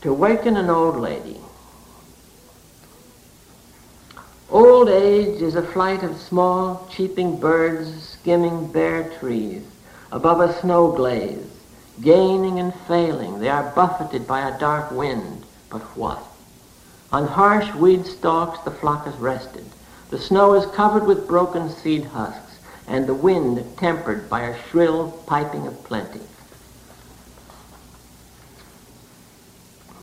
To waken an old lady. Old age is a flight of small, cheeping birds skimming bare trees above a snow glaze. Gaining and failing, they are buffeted by a dark wind, but what? On harsh weed stalks the flock is rested. The snow is covered with broken seed husks, and the wind tempered by a shrill piping of plenty.